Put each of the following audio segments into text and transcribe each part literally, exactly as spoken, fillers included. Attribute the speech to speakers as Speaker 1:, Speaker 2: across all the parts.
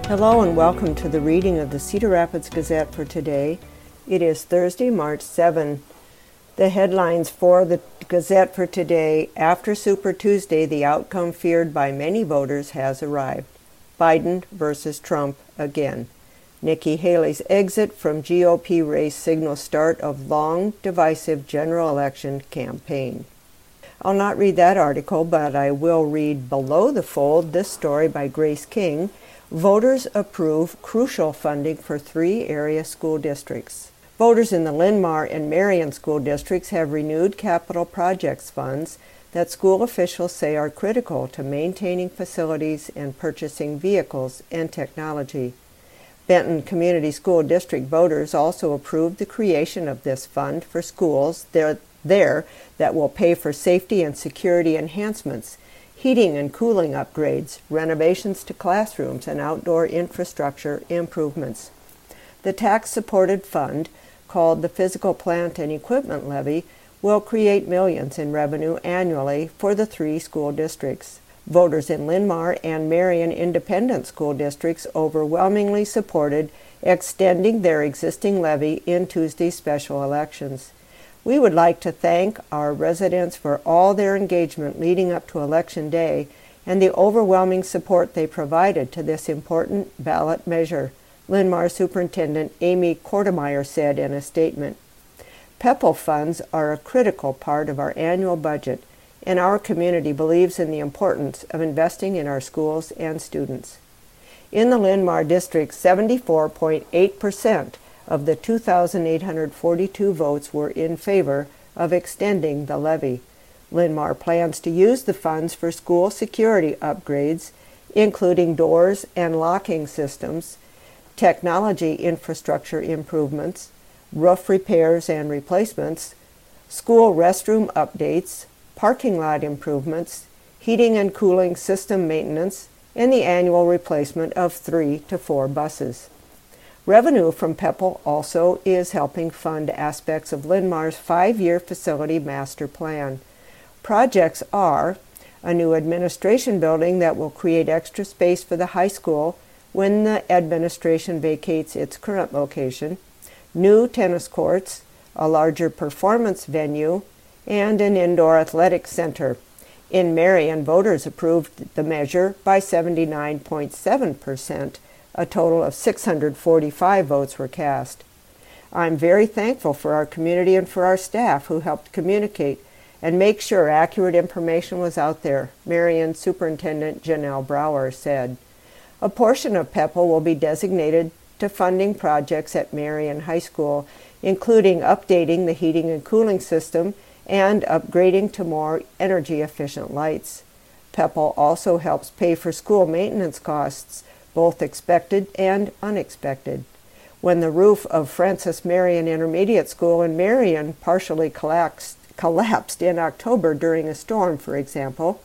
Speaker 1: Hello and welcome to the reading of the Cedar Rapids Gazette for today. It is Thursday, March seventh. The headlines for the Gazette for today: after Super Tuesday, the outcome feared by many voters has arrived. Biden versus Trump again. Nikki Haley's exit from G O P race signals start of long, divisive general election campaign. I'll not read that article, but I will read below the fold this story by Grace King. Voters approve crucial funding for three area school districts. Voters in the Linn-Mar and Marion school districts have renewed capital projects funds that school officials say are critical to maintaining facilities and purchasing vehicles and technology. Benton Community School District voters also approved the creation of this fund for schools there, there that will pay for safety and security enhancements, heating and cooling upgrades, renovations to classrooms, and outdoor infrastructure improvements. The tax-supported fund, called the Physical Plant and Equipment Levy, will create millions in revenue annually for the three school districts. Voters in Linn-Mar and Marion Independent School Districts overwhelmingly supported extending their existing levy in Tuesday's special elections. We would like to thank our residents for all their engagement leading up to Election Day and the overwhelming support they provided to this important ballot measure, Linn-Mar Superintendent Amy Kortemeyer said in a statement. P E P L funds are a critical part of our annual budget, and our community believes in the importance of investing in our schools and students. In the Linn-Mar district, seventy-four point eight percent of the two thousand eight hundred forty-two votes were in favor of extending the levy. Linn-Mar plans to use the funds for school security upgrades, including doors and locking systems, technology infrastructure improvements, roof repairs and replacements, school restroom updates, parking lot improvements, heating and cooling system maintenance, and the annual replacement of three to four buses. Revenue from P E P L also is helping fund aspects of Linn-Mar's five-year facility master plan. Projects are a new administration building that will create extra space for the high school when the administration vacates its current location, new tennis courts, a larger performance venue, and an indoor athletic center. In Marion, voters approved the measure by seventy-nine point seven percent. A total of six hundred forty-five votes were cast. I'm very thankful for our community and for our staff who helped communicate and make sure accurate information was out there, Marion Superintendent Janelle Brower said. A portion of P E P L will be designated to funding projects at Marion High School, including updating the heating and cooling system and upgrading to more energy-efficient lights. P E P L also helps pay for school maintenance costs, both expected and unexpected. When the roof of Francis Marion Intermediate School in Marion partially collapsed, collapsed in October during a storm, for example,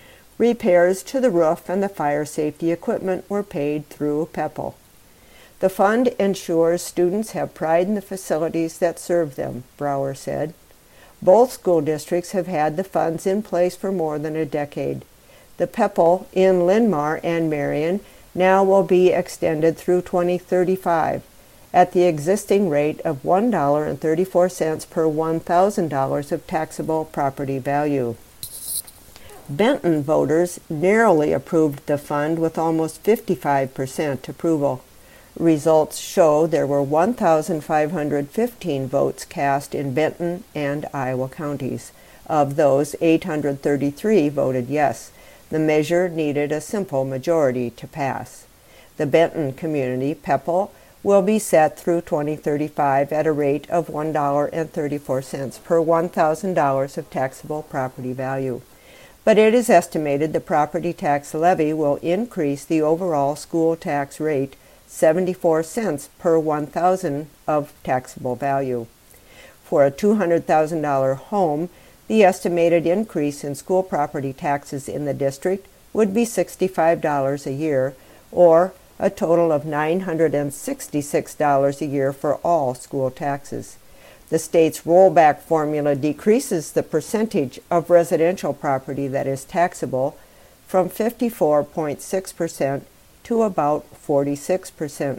Speaker 1: repairs to the roof and the fire safety equipment were paid through P E P L. The fund ensures students have pride in the facilities that serve them, Brower said. Both school districts have had the funds in place for more than a decade. The P E P L in Linn-Mar and Marion now will be extended through twenty thirty-five at the existing rate of one dollar and thirty-four cents per one thousand dollars of taxable property value. Benton voters narrowly approved the fund with almost fifty-five percent approval. Results show there were one thousand five hundred fifteen votes cast in Benton and Iowa counties. Of those, eight hundred thirty-three voted yes. The measure needed a simple majority to pass. The Benton Community P E P L will be set through twenty thirty-five at a rate of one dollar and thirty-four cents per one thousand dollars of taxable property value. But it is estimated the property tax levy will increase the overall school tax rate seventy-four cents per one thousand of taxable value. For a two hundred thousand dollars home, the estimated increase in school property taxes in the district would be sixty-five dollars a year, or a total of nine hundred sixty-six dollars a year for all school taxes. The state's rollback formula decreases the percentage of residential property that is taxable from fifty-four point six percent to about forty-six percent.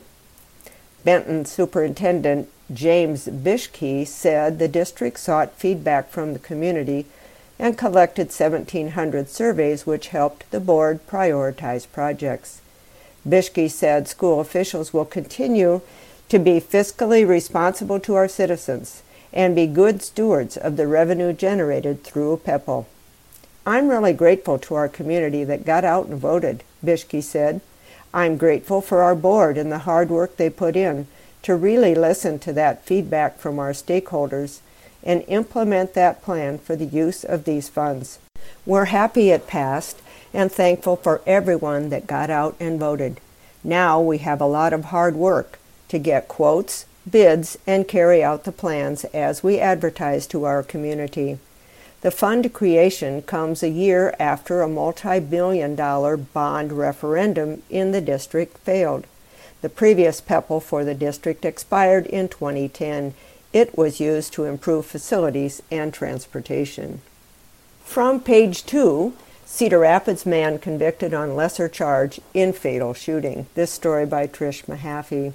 Speaker 1: Benton Superintendent James Bishke said the district sought feedback from the community and collected seventeen hundred surveys, which helped the board prioritize projects. Bishke said school officials will continue to be fiscally responsible to our citizens and be good stewards of the revenue generated through P E P L. I'm really grateful to our community that got out and voted, Bishke said. I'm grateful for our board and the hard work they put in to really listen to that feedback from our stakeholders and implement that plan for the use of these funds. We're happy it passed and thankful for everyone that got out and voted. Now we have a lot of hard work to get quotes, bids, and carry out the plans as we advertise to our community. The fund creation comes a year after a multi-billion dollar bond referendum in the district failed. The previous P E P L for the district expired in twenty ten. It was used to improve facilities and transportation. From page two, Cedar Rapids man convicted on lesser charge in fatal shooting. This story by Trish Mahaffey.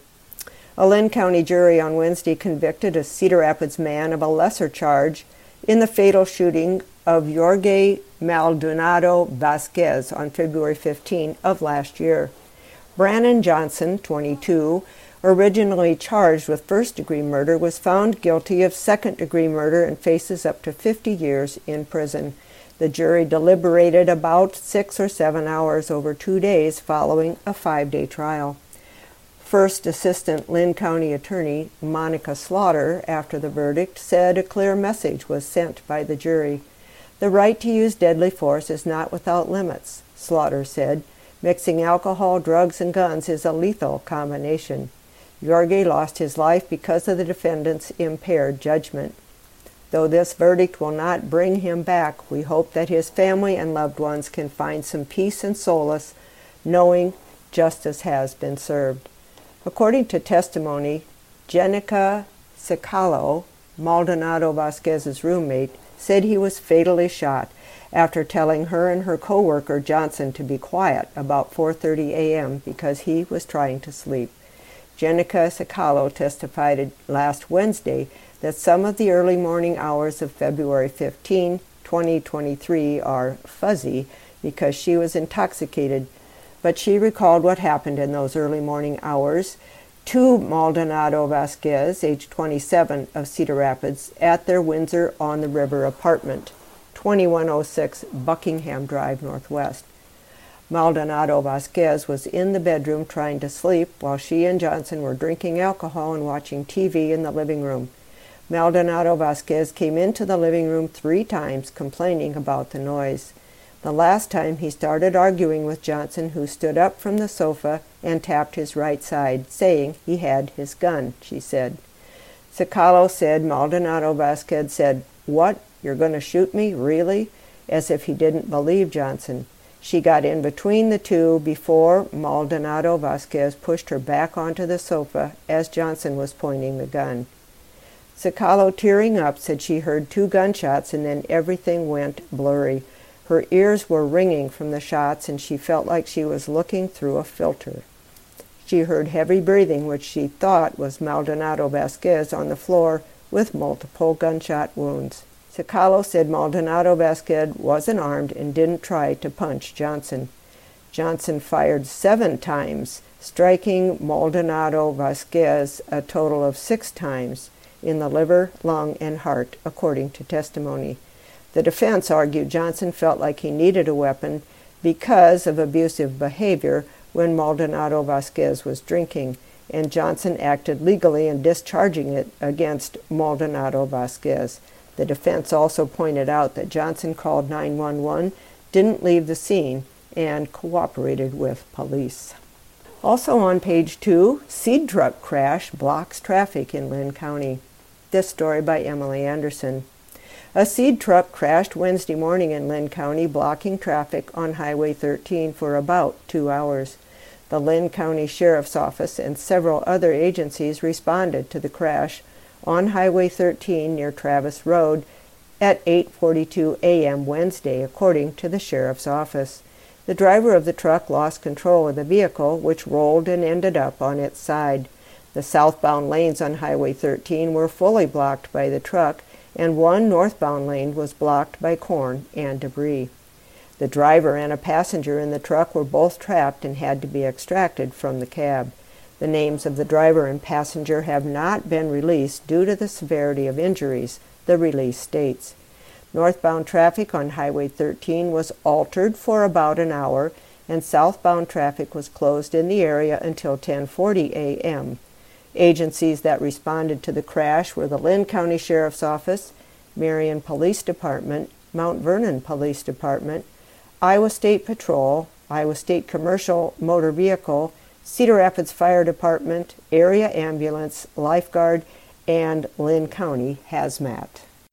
Speaker 1: A Lynn County jury on Wednesday convicted a Cedar Rapids man of a lesser charge in the fatal shooting of Jorge Maldonado Vasquez on February fifteenth of last year. Brannon Johnson, twenty-two, originally charged with first-degree murder, was found guilty of second-degree murder and faces up to fifty years in prison. The jury deliberated about six or seven hours over two days following a five-day trial. First Assistant Lynn County Attorney Monica Slaughter, after the verdict, said a clear message was sent by the jury. The right to use deadly force is not without limits, Slaughter said. Mixing alcohol, drugs, and guns is a lethal combination. Jorge lost his life because of the defendant's impaired judgment. Though this verdict will not bring him back, we hope that his family and loved ones can find some peace and solace, knowing justice has been served. According to testimony, Jenica Sicalo, Maldonado Vasquez's roommate, said he was fatally shot after telling her and her co-worker Johnson to be quiet about four thirty a m because he was trying to sleep. Jenica Sicalo testified last Wednesday that some of the early morning hours of February fifteenth, twenty twenty-three are fuzzy because she was intoxicated, but she recalled what happened in those early morning hours to Maldonado Vasquez, age twenty-seven, of Cedar Rapids, at their Windsor on the River apartment, twenty-one oh six Buckingham Drive Northwest. Maldonado Vasquez was in the bedroom trying to sleep while she and Johnson were drinking alcohol and watching T V in the living room. Maldonado Vasquez came into the living room three times complaining about the noise. The last time he started arguing with Johnson, who stood up from the sofa and tapped his right side, saying he had his gun, she said. Sicalo said Maldonado Vasquez said, "What? You're going to shoot me? Really?" as if he didn't believe Johnson. She got in between the two before Maldonado Vasquez pushed her back onto the sofa as Johnson was pointing the gun. Sicalo, tearing up, said she heard two gunshots and then everything went blurry. Her ears were ringing from the shots and she felt like she was looking through a filter. She heard heavy breathing, which she thought was Maldonado Vasquez on the floor with multiple gunshot wounds. Sicalo said Maldonado Vasquez wasn't armed and didn't try to punch Johnson. Johnson fired seven times, striking Maldonado Vasquez a total of six times in the liver, lung, and heart, according to testimony. The defense argued Johnson felt like he needed a weapon because of abusive behavior when Maldonado Vasquez was drinking, and Johnson acted legally in discharging it against Maldonado Vasquez. The defense also pointed out that Johnson called nine one one, didn't leave the scene, and cooperated with police. Also on page two, seed truck crash blocks traffic in Lynn County. This story by Emily Anderson. A seed truck crashed Wednesday morning in Lynn County, blocking traffic on Highway thirteen for about two hours. The Lynn County Sheriff's Office and several other agencies responded to the crash on Highway thirteen near Travis Road at eight forty-two a m Wednesday, according to the Sheriff's Office. The driver of the truck lost control of the vehicle, which rolled and ended up on its side. The southbound lanes on Highway thirteen were fully blocked by the truck, and one northbound lane was blocked by corn and debris. The driver and a passenger in the truck were both trapped and had to be extracted from the cab. The names of the driver and passenger have not been released due to the severity of injuries, the release states. Northbound traffic on Highway thirteen was altered for about an hour, and southbound traffic was closed in the area until ten forty a m Agencies that responded to the crash were the Linn County Sheriff's Office, Marion Police Department, Mount Vernon Police Department, Iowa State Patrol, Iowa State Commercial Motor Vehicle, Cedar Rapids Fire Department, Area Ambulance, Lifeguard, and Linn County Hazmat.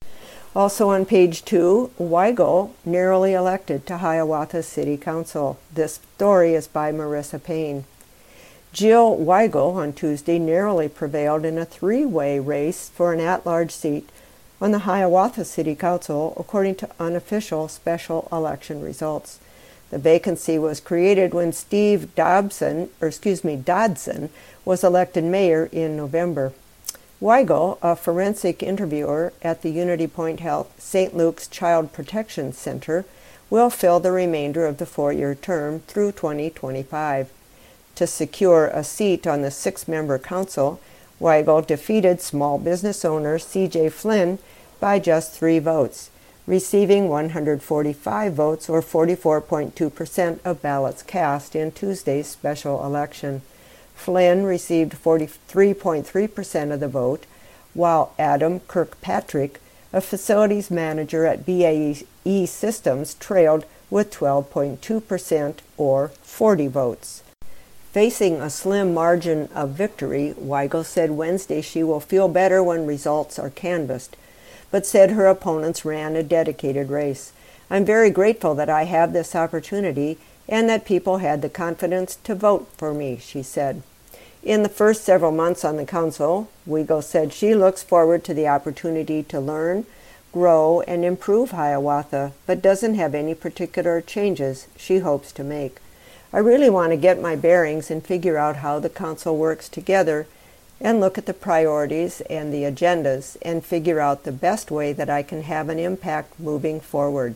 Speaker 1: Also on page two, Weigel narrowly elected to Hiawatha City Council. This story is by Marissa Payne. Jill Weigel on Tuesday narrowly prevailed in a three-way race for an at-large seat on the Hiawatha City Council, according to unofficial special election results. The vacancy was created when Steve Dobson, or excuse me, Dodson, was elected mayor in November. Weigel, a forensic interviewer at the Unity Point Health Saint Luke's Child Protection Center, will fill the remainder of the four-year term through twenty twenty-five. To secure a seat on the six-member council, Weigel defeated small business owner C J Flynn by just three votes, receiving one hundred forty-five votes, or forty-four point two percent of ballots cast in Tuesday's special election. Flynn received forty-three point three percent of the vote, while Adam Kirkpatrick, a facilities manager at B A E Systems, trailed with twelve point two percent, or forty votes. Facing a slim margin of victory, Weigel said Wednesday she will feel better when results are canvassed, but said her opponents ran a dedicated race. I'm very grateful that I have this opportunity and that people had the confidence to vote for me, she said. In the first several months on the council, Weigel said she looks forward to the opportunity to learn, grow, and improve Hiawatha, but doesn't have any particular changes she hopes to make. I really want to get my bearings and figure out how the council works together and look at the priorities and the agendas and figure out the best way that I can have an impact moving forward.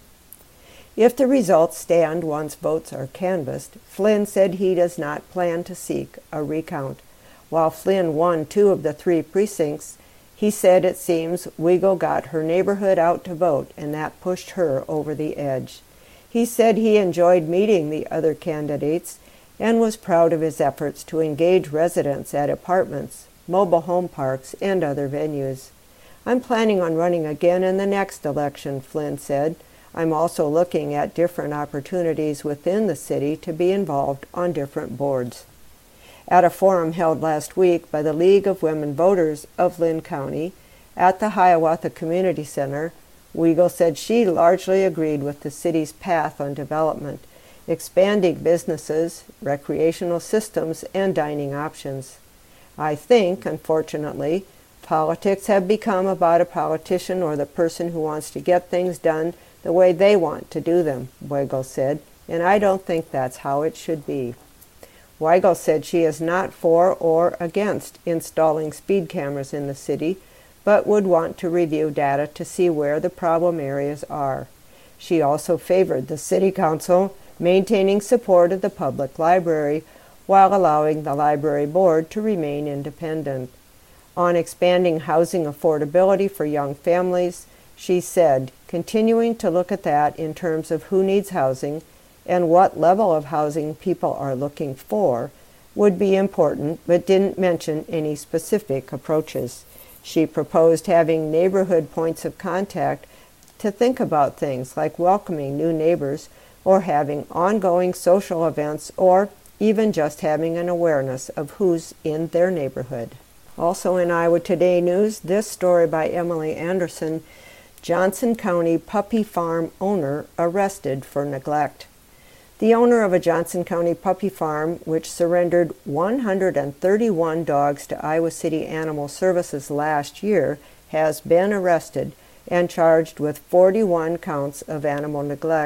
Speaker 1: If the results stand once votes are canvassed, Flynn said he does not plan to seek a recount. While Flynn won two of the three precincts, he said it seems Weigel got her neighborhood out to vote, and that pushed her over the edge. He said he enjoyed meeting the other candidates and was proud of his efforts to engage residents at apartments, mobile home parks, and other venues. I'm planning on running again in the next election, Flynn said. I'm also looking at different opportunities within the city to be involved on different boards. At a forum held last week by the League of Women Voters of Linn County at the Hiawatha Community Center, Weigel said she largely agreed with the city's path on development, expanding businesses, recreational systems, and dining options. I think, unfortunately, politics have become about a politician or the person who wants to get things done the way they want to do them, Weigel said, and I don't think that's how it should be. Weigel said she is not for or against installing speed cameras in the city, but would want to review data to see where the problem areas are. She also favored the City Council maintaining support of the public library while allowing the library board to remain independent. On expanding housing affordability for young families, she said, continuing to look at that in terms of who needs housing and what level of housing people are looking for would be important, but didn't mention any specific approaches. She proposed having neighborhood points of contact to think about things like welcoming new neighbors or having ongoing social events or even just having an awareness of who's in their neighborhood. Also in Iowa Today News, this story by Emily Anderson, Johnson County puppy farm owner arrested for neglect. The owner of a Johnson County puppy farm, which surrendered one hundred thirty-one dogs to Iowa City Animal Services last year, has been arrested and charged with forty-one counts of animal neglect,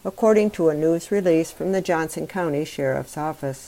Speaker 1: according to a news release from the Johnson County Sheriff's Office.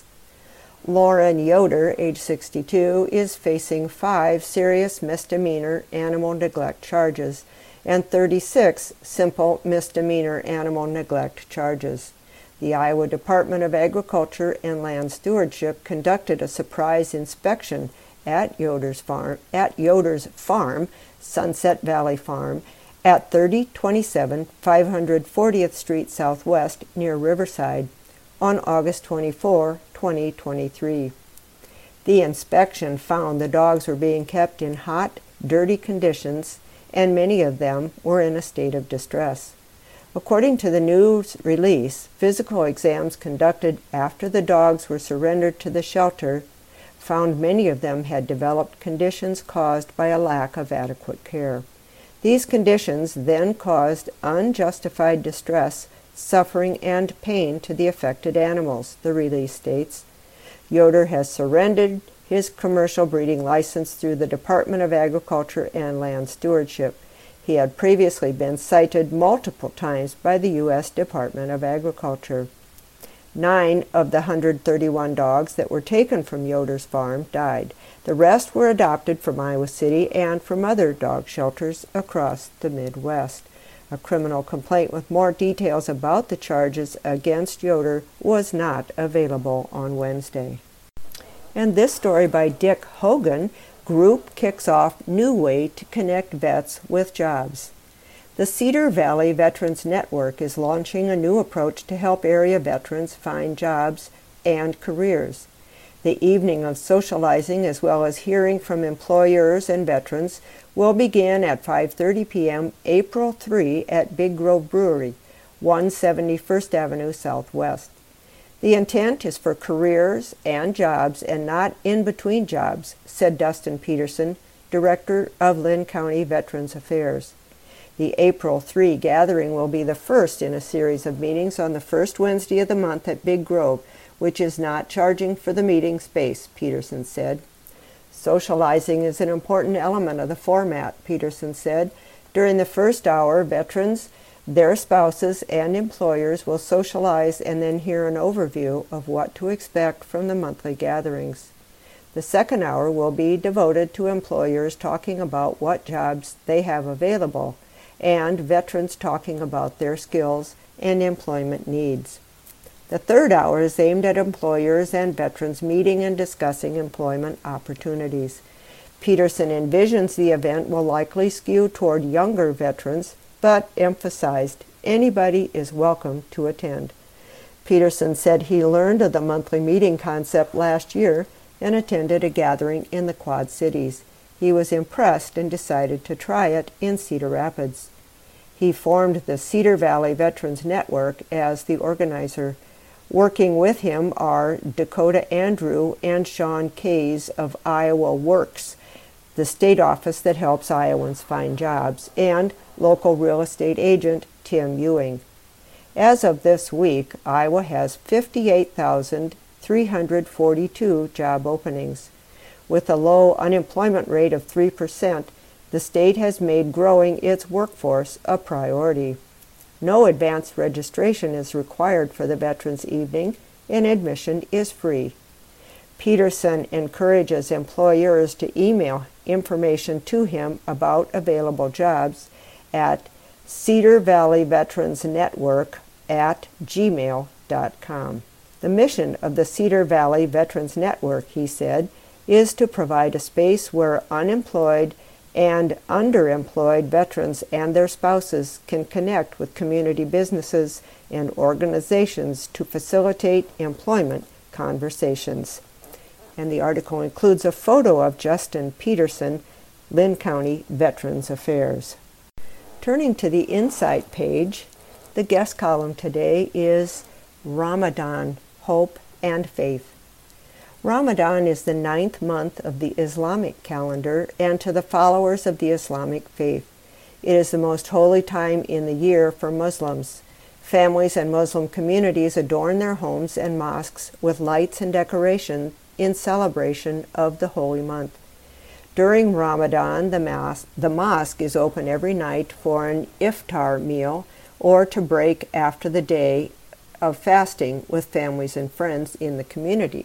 Speaker 1: Lauren Yoder, age sixty-two, is facing five serious misdemeanor animal neglect charges and thirty-six simple misdemeanor animal neglect charges. The Iowa Department of Agriculture and Land Stewardship conducted a surprise inspection at Yoder's farm, at Yoder's farm, Sunset Valley Farm, at thirty twenty-seven five hundred fortieth Street Southwest near Riverside on August twenty-fourth, twenty twenty-three. The inspection found the dogs were being kept in hot, dirty conditions, and many of them were in a state of distress. According to the news release, physical exams conducted after the dogs were surrendered to the shelter found many of them had developed conditions caused by a lack of adequate care. These conditions then caused unjustified distress, suffering, and pain to the affected animals, the release states. Yoder has surrendered his commercial breeding license through the Department of Agriculture and Land Stewardship. He had previously been cited multiple times by the U S Department of Agriculture. Nine of the one hundred thirty-one dogs that were taken from Yoder's farm died. The rest were adopted from Iowa City and from other dog shelters across the Midwest. A criminal complaint with more details about the charges against Yoder was not available on Wednesday. And this story by Dick Hogan, Group kicks off new way to connect vets with jobs. The Cedar Valley Veterans Network is launching a new approach to help area veterans find jobs and careers. The evening of socializing as well as hearing from employers and veterans will begin at five thirty p.m. April third at Big Grove Brewery, one seventy First Avenue Southwest. The intent is for careers and jobs and not in between jobs, said Dustin Peterson, Director of Linn County Veterans Affairs. The April third gathering will be the first in a series of meetings on the first Wednesday of the month at Big Grove, which is not charging for the meeting space, Peterson said. Socializing is an important element of the format, Peterson said. During the first hour, veterans, their spouses, and employers will socialize and then hear an overview of what to expect from the monthly gatherings. The second hour will be devoted to employers talking about what jobs they have available, and veterans talking about their skills and employment needs. The third hour is aimed at employers and veterans meeting and discussing employment opportunities. Peterson envisions the event will likely skew toward younger veterans, but emphasized anybody is welcome to attend. Peterson said he learned of the monthly meeting concept last year and attended a gathering in the Quad Cities. He was impressed and decided to try it in Cedar Rapids. He formed the Cedar Valley Veterans Network as the organizer. Working with him are Dakota Andrew and Sean Kays of Iowa Works, the state office that helps Iowans find jobs, and local real estate agent Tim Ewing. As of this week, Iowa has fifty-eight thousand three hundred forty-two job openings. With a low unemployment rate of three percent, the state has made growing its workforce a priority. No advanced registration is required for the Veterans Evening, and admission is free. Peterson encourages employers to email information to him about available jobs at Cedar Valley Veterans Network at gmail dot com. The mission of the Cedar Valley Veterans Network, he said, is to provide a space where unemployed and underemployed veterans and their spouses can connect with community businesses and organizations to facilitate employment conversations. And the article includes a photo of Justin Peterson, Linn County Veterans Affairs. Turning to the Insight page, the guest column today is Ramadan, Hope and Faith. Ramadan is the ninth month of the Islamic calendar, and to the followers of the Islamic faith, it is the most holy time in the year for Muslims. Families and Muslim communities adorn their homes and mosques with lights and decoration in celebration of the holy month. During Ramadan, the, mas- the mosque is open every night for an iftar meal or to break after the day of fasting with families and friends in the community.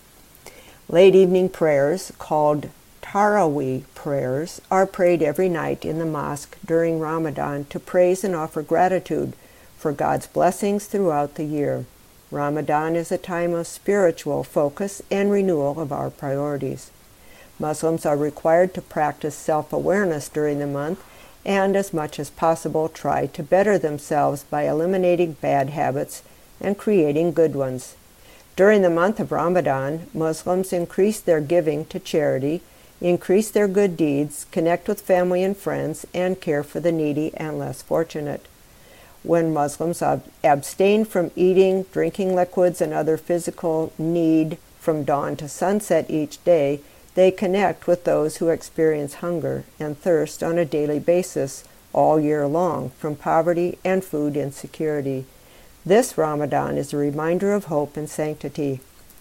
Speaker 1: Late evening prayers, called Tarawih prayers, are prayed every night in the mosque during Ramadan to praise and offer gratitude for God's blessings throughout the year. Ramadan is a time of spiritual focus and renewal of our priorities. Muslims are required to practice self-awareness during the month and, as much as possible, try to better themselves by eliminating bad habits and creating good ones. During the month of Ramadan, Muslims increase their giving to charity, increase their good deeds, connect with family and friends, and care for the needy and less fortunate. When Muslims ab- abstain from eating, drinking liquids, and other physical need from dawn to sunset each day, they connect with those who experience hunger and thirst on a daily basis all year long from poverty and food insecurity. This Ramadan is a reminder of hope and sanctity.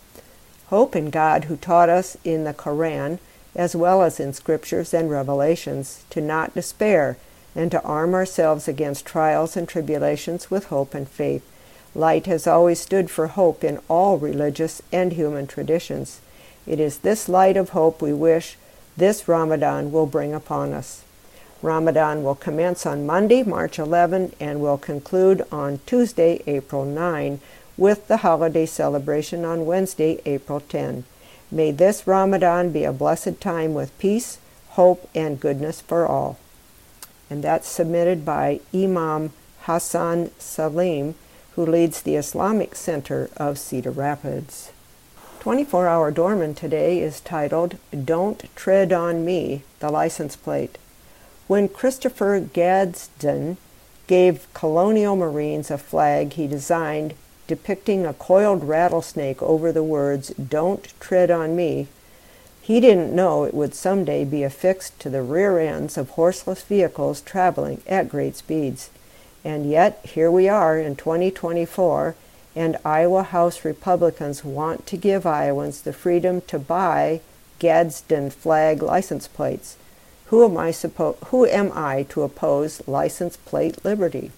Speaker 1: Hope in God, who taught us in the Quran, as well as in scriptures and revelations, to not despair and to arm ourselves against trials and tribulations with hope and faith. Light has always stood for hope in all religious and human traditions. It is this light of hope we wish this Ramadan will bring upon us. Ramadan will commence on Monday, March eleventh, and will conclude on Tuesday, April ninth, with the holiday celebration on Wednesday, April tenth. May this Ramadan be a blessed time with peace, hope, and goodness for all. And that's submitted by Imam Hassan Salim, who leads the Islamic Center of Cedar Rapids. twenty-four hour Dorman today is titled, Don't Tread on Me, the license plate. When Christopher Gadsden gave Colonial Marines a flag he designed depicting a coiled rattlesnake over the words, Don't Tread on Me, he didn't know it would someday be affixed to the rear ends of horseless vehicles traveling at great speeds. And yet, here we are in twenty twenty-four, and Iowa House Republicans want to give Iowans the freedom to buy Gadsden flag license plates. Who am I suppo- who am I to oppose license plate liberty?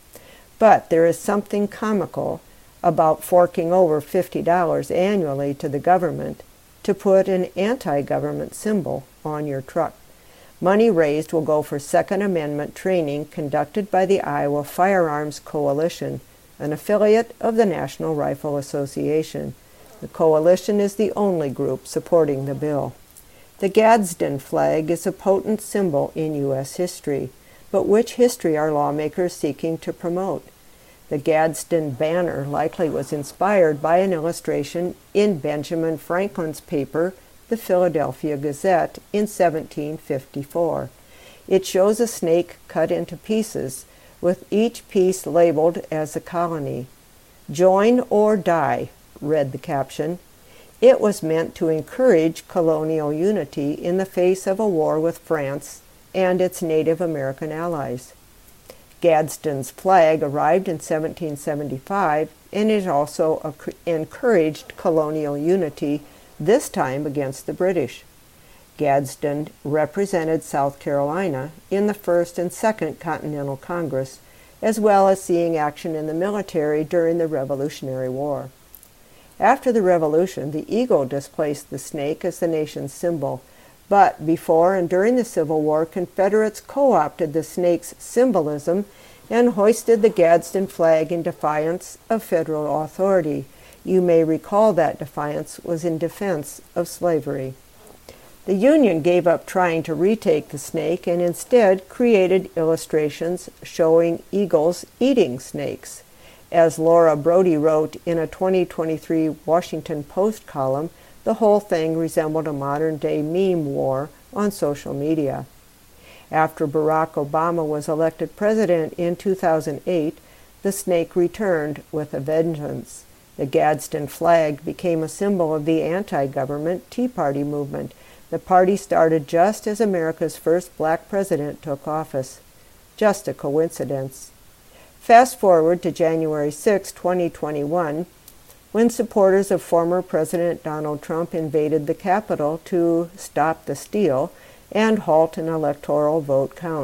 Speaker 1: But there is something comical about forking over fifty dollars annually to the government to put an anti-government symbol on your truck. Money raised will go for Second Amendment training conducted by the Iowa Firearms Coalition, an affiliate of the National Rifle Association. The coalition is the only group supporting the bill. The Gadsden flag is a potent symbol in U S history, but which history are lawmakers seeking to promote? The Gadsden banner likely was inspired by an illustration in Benjamin Franklin's paper, the Philadelphia Gazette, in seventeen fifty-four. It shows a snake cut into pieces, with each piece labeled as a colony. Join or die, read the caption. It was meant to encourage colonial unity in the face of a war with France and its Native American allies. Gadsden's flag arrived in seventeen seventy-five, and it also encouraged colonial unity, this time against the British. Gadsden represented South Carolina in the First and Second Continental Congress, as well as seeing action in the military during the Revolutionary War. After the Revolution, the eagle displaced the snake as the nation's symbol, but before and during the Civil War, Confederates co-opted the snake's symbolism and hoisted the Gadsden flag in defiance of federal authority. You may recall that defiance was in defense of slavery. The Union gave up trying to retake the snake and instead created illustrations showing eagles eating snakes. As Laura Brody wrote in a twenty twenty-three Washington Post column, the whole thing resembled a modern-day meme war on social media. After Barack Obama was elected president in two thousand eight, the snake returned with a vengeance. The Gadsden flag became a symbol of the anti-government Tea Party movement. The party started just as America's first black president took office. Just a coincidence. Fast forward to January sixth, twenty twenty-one, when supporters of former President Donald Trump invaded the Capitol to stop the steal and halt an electoral vote count.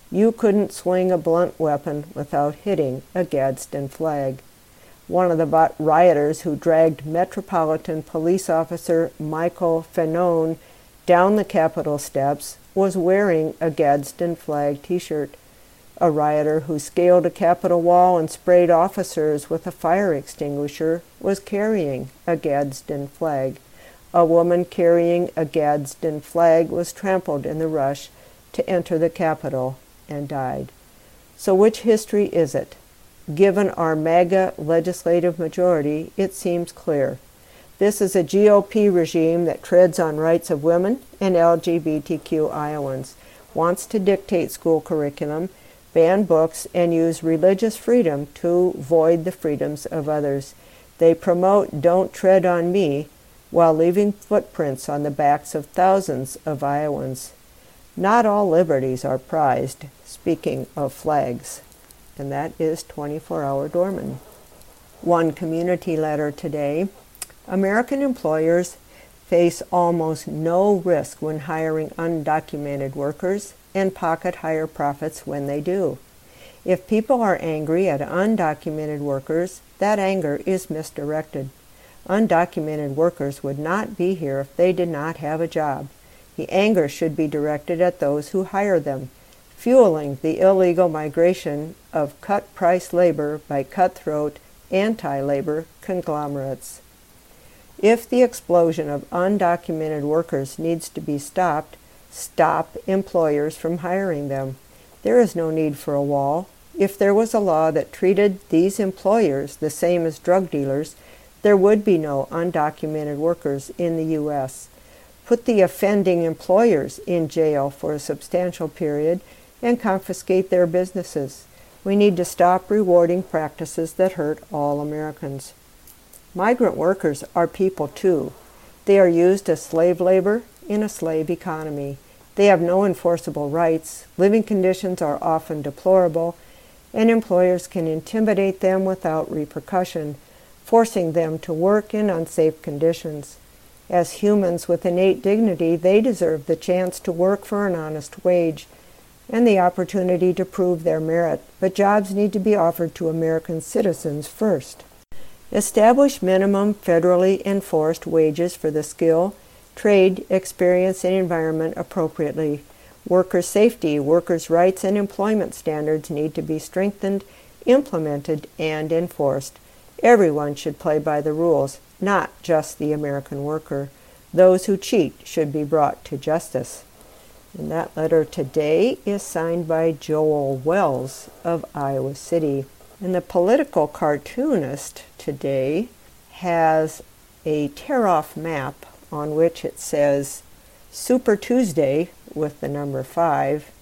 Speaker 1: You couldn't swing a blunt weapon without hitting a Gadsden flag. One of the rioters who dragged Metropolitan Police Officer Michael Fanone down the Capitol steps was wearing a Gadsden flag t-shirt. A rioter who scaled a Capitol wall and sprayed officers with a fire extinguisher was carrying a Gadsden flag. A woman carrying a Gadsden flag was trampled in the rush to enter the Capitol and died. So which history is it? Given our MAGA legislative majority, it seems clear. This is a G O P regime that treads on rights of women and L G B T Q Iowans, wants to dictate school curriculum, ban books, and use religious freedom to void the freedoms of others. They promote "Don't Tread on Me" while leaving footprints on the backs of thousands of Iowans. Not all liberties are prized, speaking of flags. And that is twenty-four hour Doorman. One community letter today. American employers face almost no risk when hiring undocumented workers and pocket higher profits when they do. If people are angry at undocumented workers, that anger is misdirected. Undocumented workers would not be here if they did not have a job. The anger should be directed at those who hire them, fueling the illegal migration of cut-price labor by cutthroat, anti-labor conglomerates. If the explosion of undocumented workers needs to be stopped, stop employers from hiring them. There is no need for a wall. If there was a law that treated these employers the same as drug dealers, there would be no undocumented workers in the U S Put the offending employers in jail for a substantial period and confiscate their businesses. We need to stop rewarding practices that hurt all Americans. Migrant workers are people too. They are used as slave labor in a slave economy. They have no enforceable rights, living conditions are often deplorable, and employers can intimidate them without repercussion, forcing them to work in unsafe conditions. As humans with innate dignity, they deserve the chance to work for an honest wage and the opportunity to prove their merit, but jobs need to be offered to American citizens first. Establish minimum federally enforced wages for the skill, trade, experience, and environment appropriately. Worker safety, workers' rights, and employment standards need to be strengthened, implemented, and enforced. Everyone should play by the rules, not just the American worker. Those who cheat should be brought to justice. And that letter today is signed by Joel Wells of Iowa City. And the political cartoonist today has a tear-off map on which it says Super Tuesday with the number five,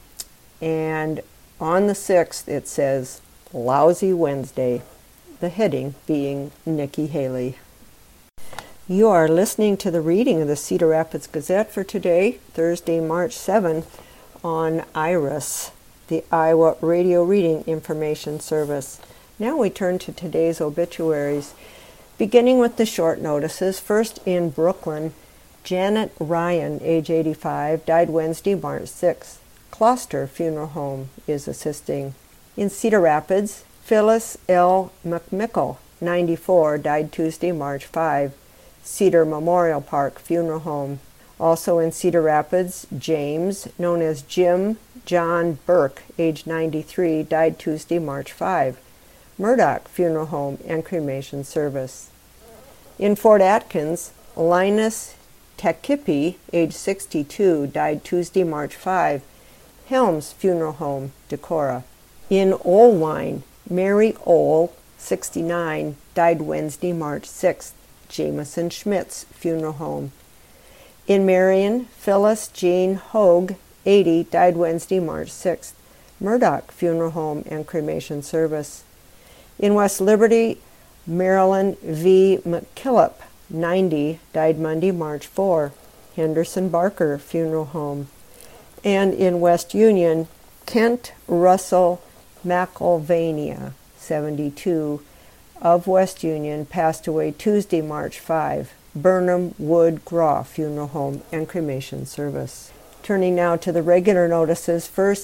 Speaker 1: and on the sixth it says Lousy Wednesday, the heading being Nikki Haley. You are listening to the reading of the Cedar Rapids Gazette for today, Thursday, March seventh, on IRIS, the Iowa Radio Reading Information Service. Now we turn to today's obituaries, beginning with the short notices. First, in Brooklyn, Janet Ryan, age eighty-five, died Wednesday, March sixth. Closter Funeral Home is assisting. In Cedar Rapids, Phyllis L. McMickle, ninety-four, died Tuesday, March fifth. Cedar Memorial Park Funeral Home. Also in Cedar Rapids, James, known as Jim John Burke, age ninety-three, died Tuesday, March fifth. Murdoch Funeral Home and Cremation Service. In Fort Atkins, Linus Takipi, age sixty-two, died Tuesday, March fifth. Helms Funeral Home, Decorah. In Olwine, Mary Ole, sixty-nine, died Wednesday, March sixth. Jameson Schmitz Funeral Home. In Marion, Phyllis Jean Hogue, eighty, died Wednesday, March sixth. Murdoch Funeral Home and Cremation Service. In West Liberty, Marilyn V. McKillop, ninety, died Monday, March fourth. Henderson Barker Funeral Home. And in West Union, Kent Russell McIlvania, seventy-two, of West Union, passed away Tuesday, March fifth. Burnham Wood Graw Funeral Home and Cremation Service. Turning now to the regular notices. First,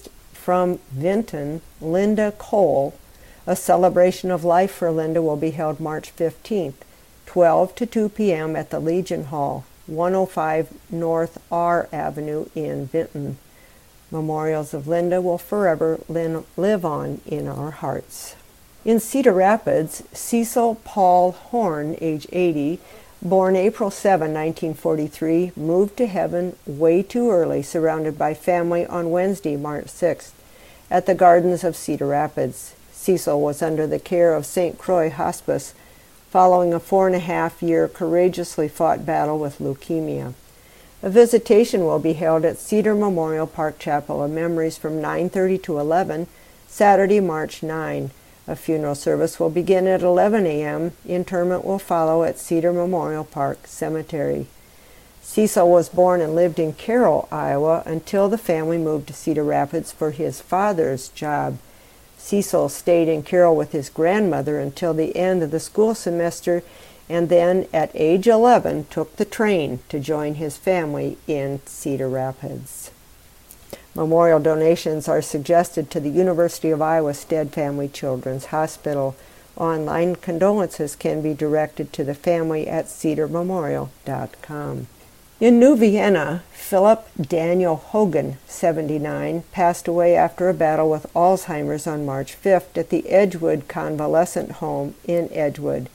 Speaker 1: from Vinton, Linda Cole. A celebration of life for Linda will be held March fifteenth, twelve to two p.m. at the Legion Hall, one oh five North R Avenue in Vinton. Memorials of Linda will forever live on in our hearts. In Cedar Rapids, Cecil Paul Horn, age eighty, born April seventh, nineteen forty-three, moved to heaven way too early, surrounded by family on Wednesday, March sixth, at the Gardens of Cedar Rapids. Cecil was under the care of Saint Croix Hospice, following a four and a half year courageously fought battle with leukemia. A visitation will be held at Cedar Memorial Park Chapel of Memories from nine thirty to eleven, Saturday, March ninth. A funeral service will begin at eleven a.m. Interment will follow at Cedar Memorial Park Cemetery. Cecil was born and lived in Carroll, Iowa, until the family moved to Cedar Rapids for his father's job. Cecil stayed in Carroll with his grandmother until the end of the school semester, and then, at age eleven, took the train to join his family in Cedar Rapids. Memorial donations are suggested to the University of Iowa Stead Family Children's Hospital. Online condolences can be directed to the family at cedar memorial dot com. In New Vienna, Philip Daniel Hogan, seventy-nine, passed away after a battle with Alzheimer's on March fifth at the Edgewood Convalescent Home in Edgewood.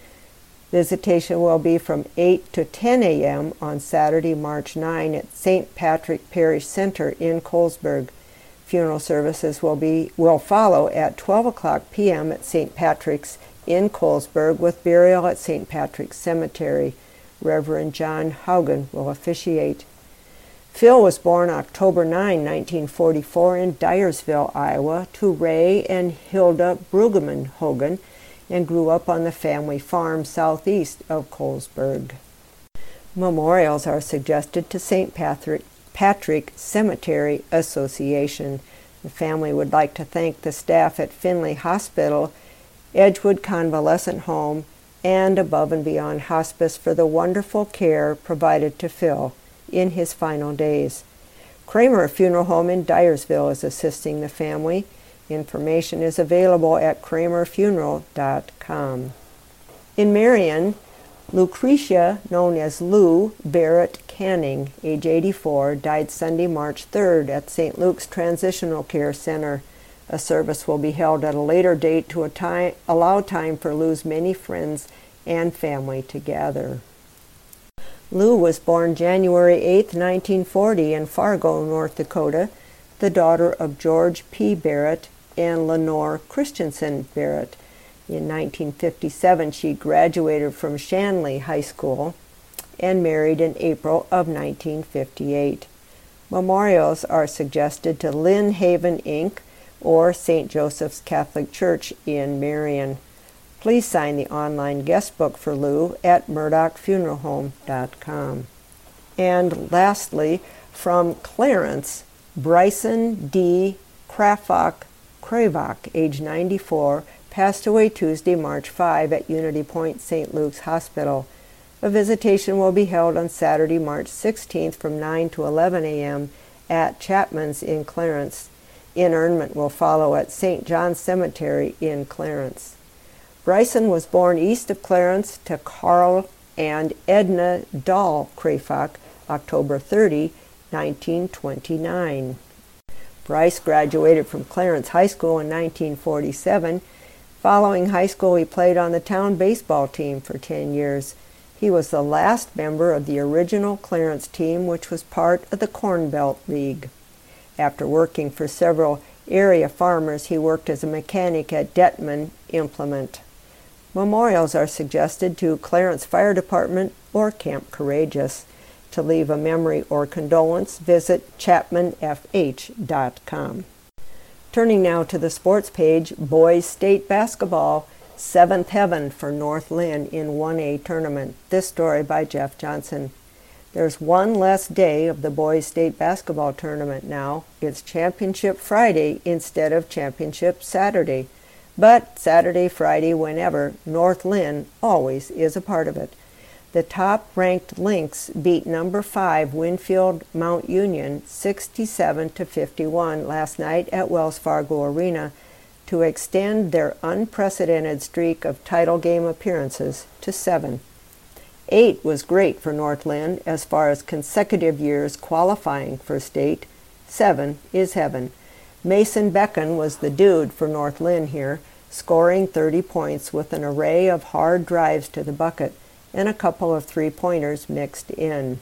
Speaker 1: Visitation will be from eight to ten a.m. on Saturday, March ninth at Saint Patrick Parish Center in Colesburg. Funeral services will be will follow at twelve o'clock p.m. at Saint Patrick's in Colesburg, with burial at Saint Patrick's Cemetery. Reverend John Haugen will officiate. Phil was born October ninth, nineteen forty-four in Dyersville, Iowa, to Ray and Hilda Brueggemann Hogan, and grew up on the family farm southeast of Colesburg. Memorials are suggested to Saint Patrick, Patrick Cemetery Association. The family would like to thank the staff at Finley Hospital, Edgewood Convalescent Home, and Above and Beyond Hospice for the wonderful care provided to Phil in his final days. Kramer Funeral Home in Dyersville is assisting the family. Information is available at kramer funeral dot com. In Marion, Lucretia, known as Lou Barrett Canning, age eighty-four, died Sunday, March third at Saint Luke's Transitional Care Center. A service will be held at a later date to a time, allow time for Lou's many friends and family to gather. Lou was born January eighth, nineteen forty in Fargo, North Dakota, the daughter of George P. Barrett and Lenore Christensen Barrett. In nineteen fifty-seven, she graduated from Shanley High School and married in April of nineteen fifty-eight. Memorials are suggested to Lynn Haven, Incorporated or Saint Joseph's Catholic Church in Marion. Please sign the online guest book for Lou at murdoch funeral home dot com. And lastly, from Clarence, Bryson D. Krafok Kravok, age ninety-four, passed away Tuesday, March fifth at Unity Point Saint Luke's Hospital. A visitation will be held on Saturday, March sixteenth from nine to eleven a.m. at Chapman's in Clarence. Interment will follow at Saint John's Cemetery in Clarence. Bryson was born east of Clarence to Carl and Edna Dahl Krafok, October thirtieth, nineteen twenty-nine. Bryce graduated from Clarence High School in nineteen forty-seven. Following high school, he played on the town baseball team for ten years. He was the last member of the original Clarence team, which was part of the Corn Belt League. After working for several area farmers, he worked as a mechanic at Detman Implement. Memorials are suggested to Clarence Fire Department or Camp Courageous. To leave a memory or condolence, visit chapman f h dot com. Turning now to the sports page, boys state basketball, seventh heaven for North Lynn in one A tournament. This story by Jeff Johnson. There's one less day of the boys state basketball tournament now. It's Championship Friday instead of Championship Saturday. But Saturday, Friday, whenever, North Lynn always is a part of it. The top-ranked Lynx beat number five Winfield Mount Union sixty-seven to fifty-one last night at Wells Fargo Arena to extend their unprecedented streak of title game appearances to seven. Eight was great for Northland as far as consecutive years qualifying for state. Seven is heaven. Mason Becken was the dude for Northland here, scoring thirty points with an array of hard drives to the bucket and a couple of three-pointers mixed in.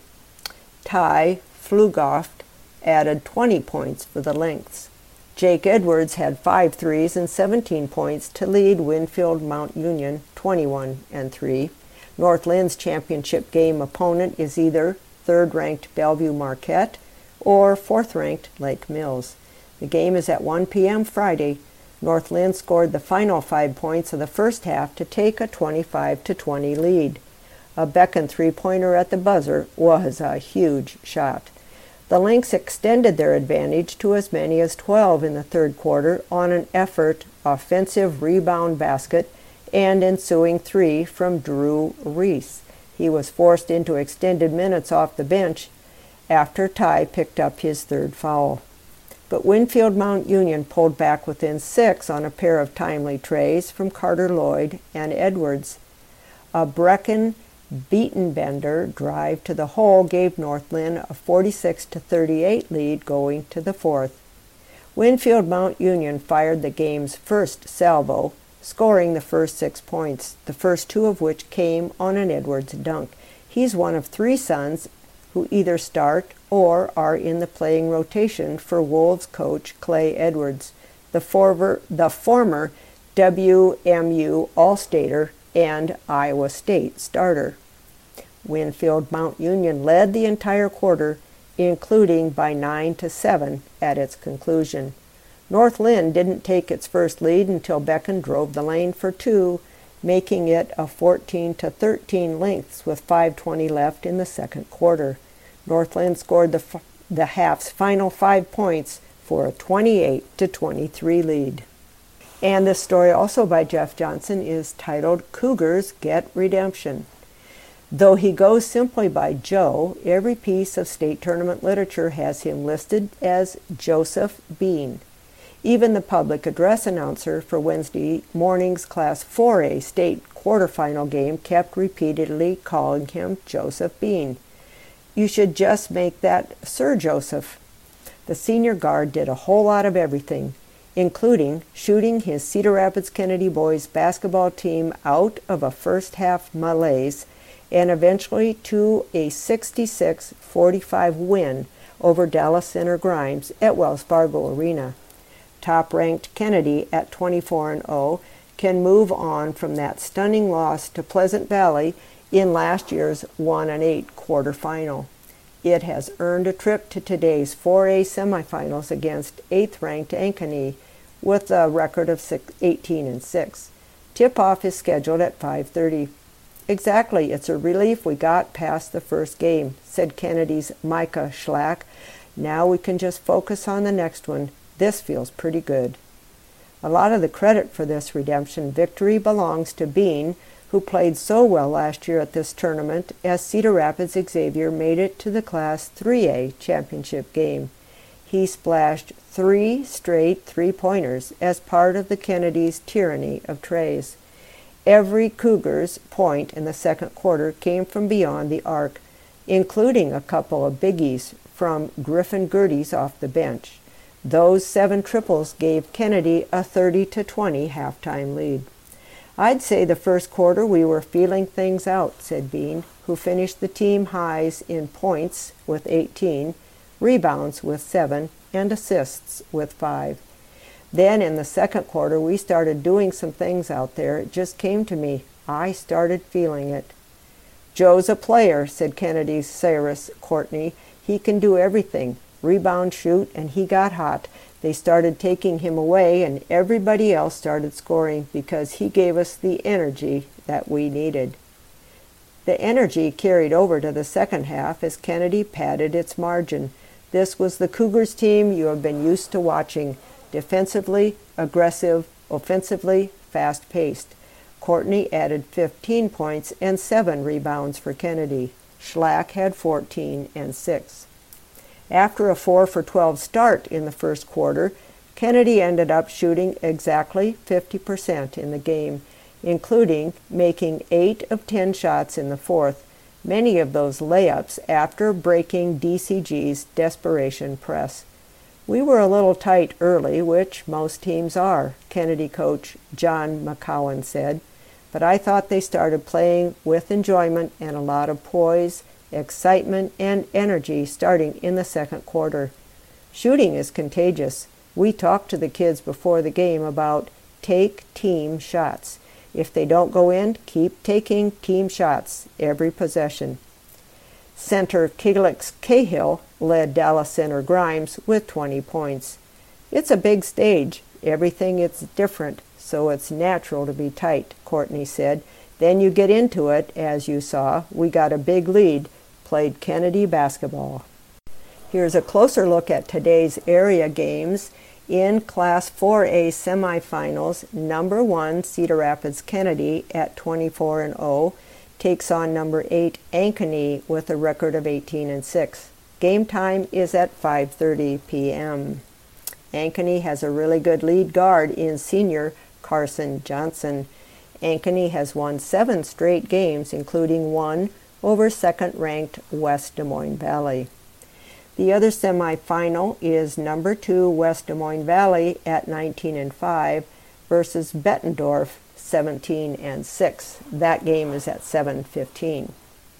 Speaker 1: Ty Flugoft added twenty points for the Lynx. Jake Edwards had five threes and seventeen points to lead Winfield Mount Union twenty-one and three. Northland's championship game opponent is either third-ranked Bellevue Marquette or fourth-ranked Lake Mills. The game is at one p m Friday. Northland scored the final five points of the first half to take a twenty-five to twenty lead. A Becken three-pointer at the buzzer was a huge shot. The Lynx extended their advantage to as many as twelve in the third quarter on an effort, offensive rebound basket, and ensuing three from Drew Reese. He was forced into extended minutes off the bench after Ty picked up his third foul. But Winfield Mount Union pulled back within six on a pair of timely trays from Carter Lloyd and Edwards. A Brecken Beatenbender drive to the hole gave Northland a forty-six to thirty-eight lead going to the fourth. Winfield Mount Union fired the game's first salvo, scoring the first six points, the first two of which came on an Edwards dunk. He's one of three sons who either start or are in the playing rotation for Wolves coach Clay Edwards, the former, the former W M U All-Stater and Iowa State starter. Winfield Mount Union led the entire quarter, including by nine to seven at its conclusion. Northland didn't take its first lead until Becken drove the lane for two, making it a fourteen to thirteen Lynx with five twenty left in the second quarter. Northland scored the, f- the half's final five points for a twenty-eight to twenty-three lead. And this story, also by Jeff Johnson, is titled Cougars Get Redemption. Though he goes simply by Joe, every piece of state tournament literature has him listed as Joseph Bean. Even the public address announcer for Wednesday morning's Class four A state quarterfinal game kept repeatedly calling him Joseph Bean. You should just make that Sir Joseph. The senior guard did a whole lot of everything, including shooting his Cedar Rapids Kennedy boys basketball team out of a first-half malaise and eventually to a sixty-six forty-five win over Dallas Center Grimes at Wells Fargo Arena. Top-ranked Kennedy at twenty-four and oh can move on from that stunning loss to Pleasant Valley in last year's one and eight quarterfinal. It has earned a trip to today's four A semifinals against eighth-ranked Ankeny with a record of eighteen and six. Tip-off is scheduled at five thirty. Exactly, it's a relief we got past the first game, said Kennedy's Micah Schlack. Now we can just focus on the next one. This feels pretty good. A lot of the credit for this redemption victory belongs to Bean, who played so well last year at this tournament as Cedar Rapids Xavier made it to the Class three A championship game. He splashed three straight three-pointers as part of the Kennedy's tyranny of trays. Every Cougars point in the second quarter came from beyond the arc, including a couple of biggies from Griffin Gerdes off the bench. Those seven triples gave Kennedy a thirty to twenty halftime lead. I'd say the first quarter we were feeling things out, said Bean, who finished the team highs in points with eighteen, rebounds with seven, and assists with five. Then in the second quarter we started doing some things out there. It just came to me. I started feeling it. Joe's a player, said Kennedy's Cyrus Courtney. He can do everything. Rebound, shoot, and he got hot. They started taking him away, and everybody else started scoring because he gave us the energy that we needed. The energy carried over to the second half as Kennedy padded its margin. This was the Cougars team you have been used to watching. Defensively, aggressive, offensively, fast-paced. Courtney added fifteen points and seven rebounds for Kennedy. Schlack had fourteen and six. After a four for twelve start in the first quarter, Kennedy ended up shooting exactly fifty percent in the game, including making eight of ten shots in the fourth, many of those layups after breaking D C G's desperation press. "We were a little tight early, which most teams are," Kennedy coach John McCowan said, "but I thought they started playing with enjoyment and a lot of poise, excitement, and energy starting in the second quarter. Shooting is contagious. We talked to the kids before the game about take team shots. If they don't go in, keep taking team shots every possession." Center Felix Cahill led Dallas center Grimes with twenty points. "It's a big stage. Everything is different, so it's natural to be tight," Courtney said. "Then you get into it, as you saw. We got a big lead, played Kennedy basketball." Here's a closer look at today's area games. In Class four A semifinals, number one Cedar Rapids Kennedy at twenty-four and oh takes on number eight Ankeny with a record of eighteen and six. Game time is at five thirty p m Ankeny has a really good lead guard in senior Carson Johnson. Ankeny has won seven straight games, including one over second-ranked West Des Moines Valley. The other semifinal is number two West Des Moines Valley at nineteen and five versus Bettendorf seventeen and six. That game is at seven fifteen.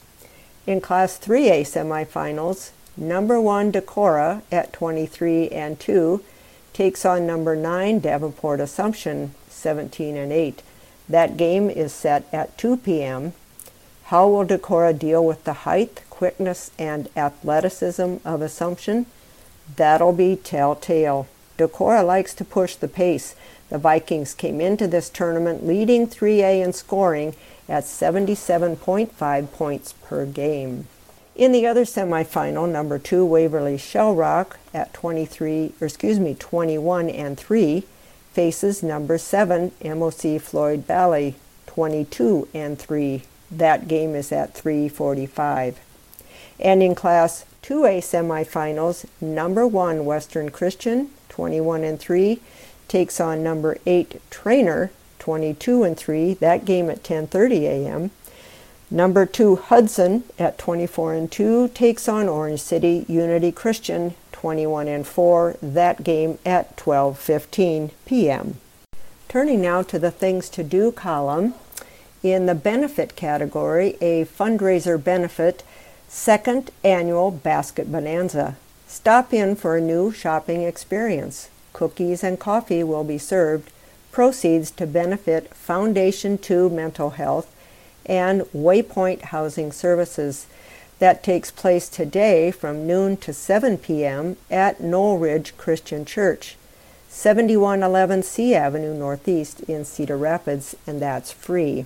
Speaker 1: In Class three A semifinals, number one Decorah at twenty-three and two takes on number nine Davenport Assumption seventeen and eight. That game is set at two p m How will Decorah deal with the height, quickness, and athleticism of Assumption? That'll be telltale. Decorah likes to push the pace. The Vikings came into this tournament leading three A in scoring at seventy-seven point five points per game. In the other semifinal, number two Waverly Shell Rock at twenty-three, or excuse me, twenty-one and three faces number seven M O C Floyd Valley, twenty-two and three. That game is at three forty-five. And in Class two A semifinals, number one Western Christian, twenty-one and three, takes on number eight Trainer, twenty-two and three. That game at ten thirty a m Number two Hudson at twenty-four and two takes on Orange City Unity Christian, twenty-one and four. That game at twelve fifteen p m Turning now to the Things to Do column. In the benefit category, a fundraiser benefit, second annual Basket Bonanza. Stop in for a new shopping experience. Cookies and coffee will be served. Proceeds to benefit Foundation two Mental Health and Waypoint Housing Services. That takes place today from noon to seven p m at Knoll Ridge Christian Church, seventy-one eleven C Avenue Northeast in Cedar Rapids, and that's free.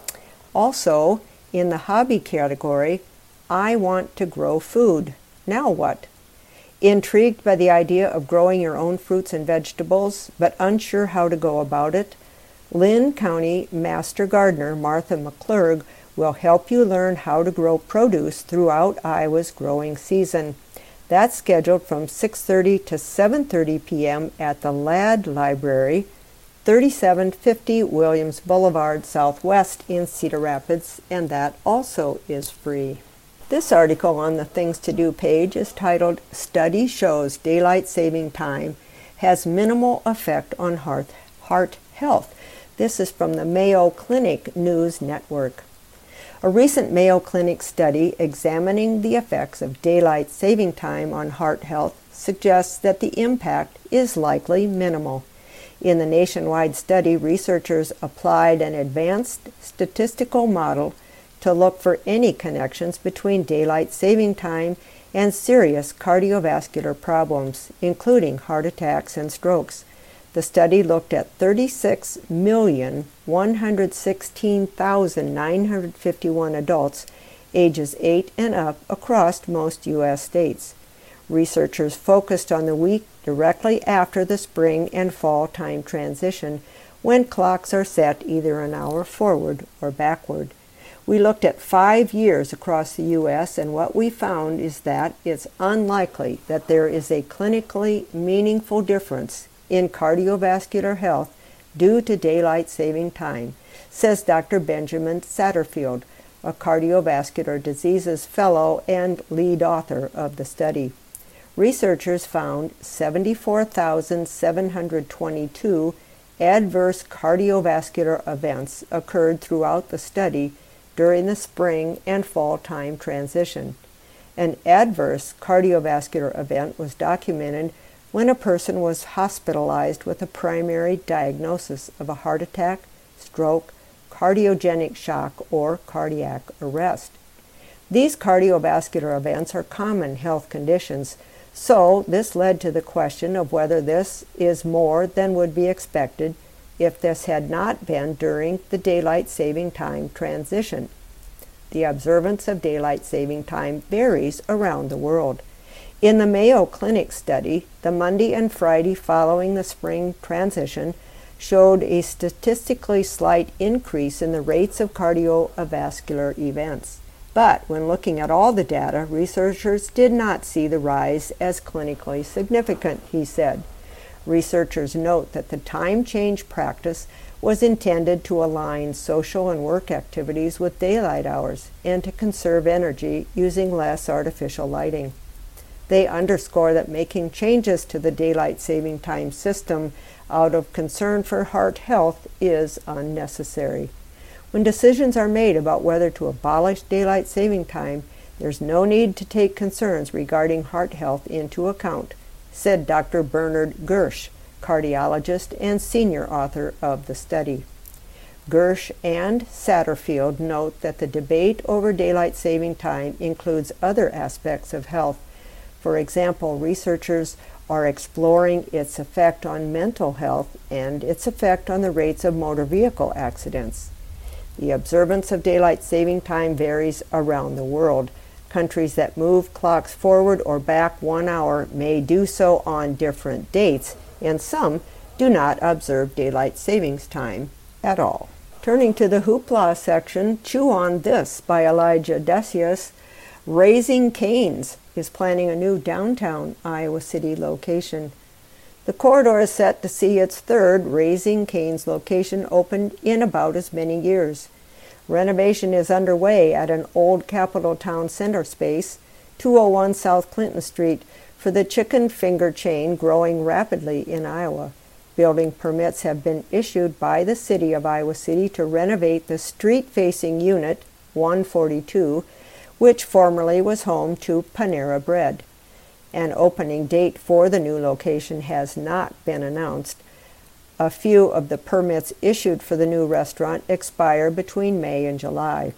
Speaker 1: Also, in the hobby category, I want to grow food. Now what? Intrigued by the idea of growing your own fruits and vegetables, but unsure how to go about it? Lynn County Master Gardener Martha McClurg will help you learn how to grow produce throughout Iowa's growing season. That's scheduled from six thirty to seven thirty p m at the Ladd Library, thirty-seven fifty Williams Boulevard Southwest in Cedar Rapids, and that also is free. This article on the Things to Do page is titled "Study Shows Daylight Saving Time Has Minimal Effect on Heart, heart Health." This is from the Mayo Clinic News Network. A recent Mayo Clinic study examining the effects of daylight saving time on heart health suggests that the impact is likely minimal. In the nationwide study, researchers applied an advanced statistical model to look for any connections between daylight saving time and serious cardiovascular problems, including heart attacks and strokes. The study looked at thirty-six million one hundred sixteen thousand nine hundred fifty-one adults ages eight and up across most U S states. Researchers focused on the week directly after the spring and fall time transition, when clocks are set either an hour forward or backward. We looked at five years across the U S, and what we found is that it's unlikely that there is a clinically meaningful difference in cardiovascular health due to daylight saving time, says Doctor Benjamin Satterfield, a cardiovascular diseases fellow and lead author of the study. Researchers found seventy-four thousand seven hundred twenty-two adverse cardiovascular events occurred throughout the study during the spring and fall time transition. An adverse cardiovascular event was documented when a person was hospitalized with a primary diagnosis of a heart attack, stroke, cardiogenic shock, or cardiac arrest. These cardiovascular events are common health conditions, so this led to the question of whether this is more than would be expected if this had not been during the daylight saving time transition. The observance of daylight saving time varies around the world. In the Mayo Clinic study, the Monday and Friday following the spring transition showed a statistically slight increase in the rates of cardiovascular events. But when looking at all the data, researchers did not see the rise as clinically significant, he said. Researchers note that the time change practice was intended to align social and work activities with daylight hours and to conserve energy using less artificial lighting. They underscore that making changes to the daylight saving time system out of concern for heart health is unnecessary. When decisions are made about whether to abolish daylight saving time, there's no need to take concerns regarding heart health into account, said Doctor Bernard Gersh, cardiologist and senior author of the study. Gersh and Satterfield note that the debate over daylight saving time includes other aspects of health. For example, researchers are exploring its effect on mental health and its effect on the rates of motor vehicle accidents. The observance of daylight saving time varies around the world. Countries that move clocks forward or back one hour may do so on different dates, and some do not observe daylight savings time at all. Turning to the hoopla section, Chew on This by Elijah Decius. Raising Cane's is planning a new downtown Iowa City location. The corridor is set to see its third Raising Cane's location opened in about as many years. Renovation is underway at an old Capital Town Center space, two oh one South Clinton Street, for the chicken finger chain growing rapidly in Iowa. Building permits have been issued by the City of Iowa City to renovate the street-facing unit, one forty-two, which formerly was home to Panera Bread. An opening date for the new location has not been announced. A few of the permits issued for the new restaurant expire between May and July.